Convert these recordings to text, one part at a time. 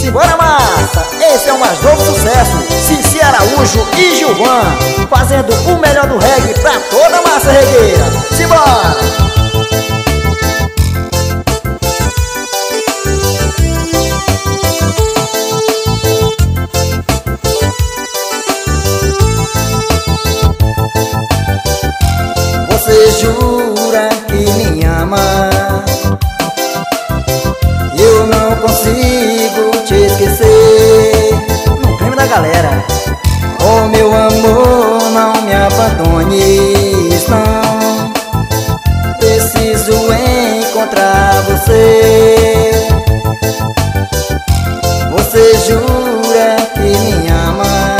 Simbora massa, esse é o mais novo sucesso. Cici Araújo e Gilvan, fazendo o melhor do reggae pra toda a massa regueira. Simbora! Você jura que me ama, eu não consigo te esquecer. No prêmio da galera. Oh meu amor, não me abandones, não. Preciso encontrar você. Você jura que me ama,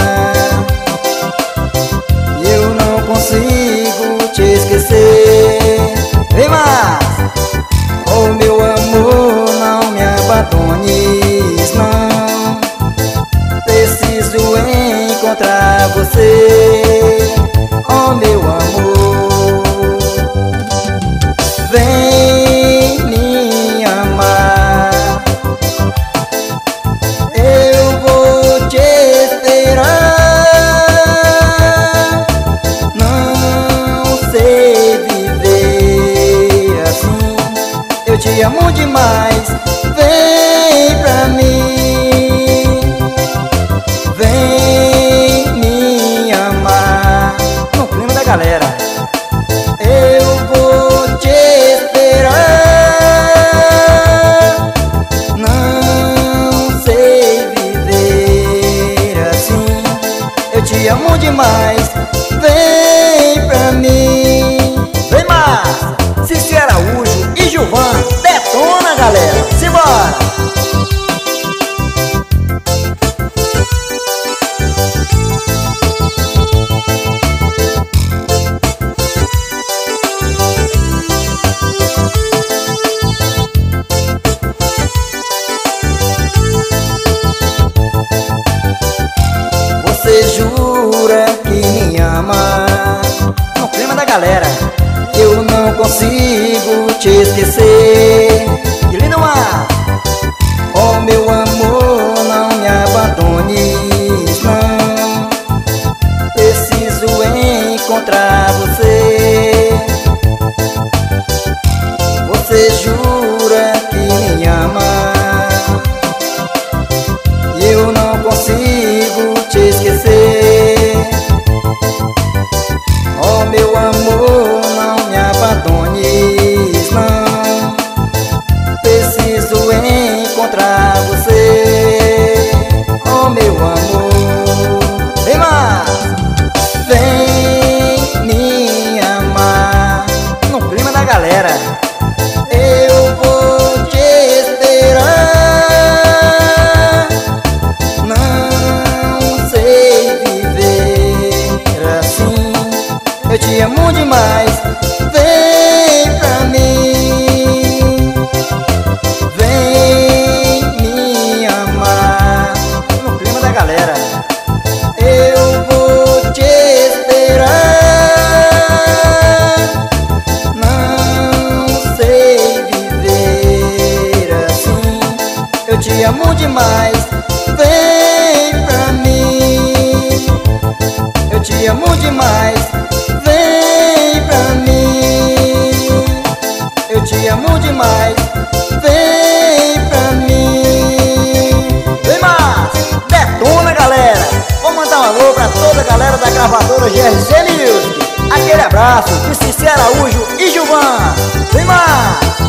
eu não consigo te esquecer. Vem mais! Oh meu amor, não me abandones, não. Preciso encontrar você. Oh meu amor, vem me amar. Eu vou te esperar. Não sei viver assim, eu te amo demais. Vem pra mim, vem me amar. No clima da galera. Eu vou te esperar. Não sei viver assim, eu te amo demais. Vem pra mim. Vem mais! Cici Araújo e Gilvan, detona galera. Simbora! Você jura que me ama. No clima da galera. Eu não consigo te esquecer. Que lindo mar! Oh meu amor, não me abandones, não. Preciso encontrar você. Você jura que me ama, eu não consigo te esquecer. Oh meu amor, não me abandones, não. Preciso encontrar você. Oh meu amor, vem mais! Vem me amar. No clima da galera. Eu vou te esperar. Não sei viver assim, eu te amo demais. Vem pra mim, vem me amar. No clima da galera. Eu vou te esperar. Não sei viver assim, eu te amo demais. Vem pra mim, eu te amo demais. Vem pra mim, eu te amo demais. Vem pra mim. Vem mais! Detona galera! Vou mandar um alô pra toda a galera da gravadora GRC Music. Aquele abraço de Cici Araújo e Gilvan. Vem mais!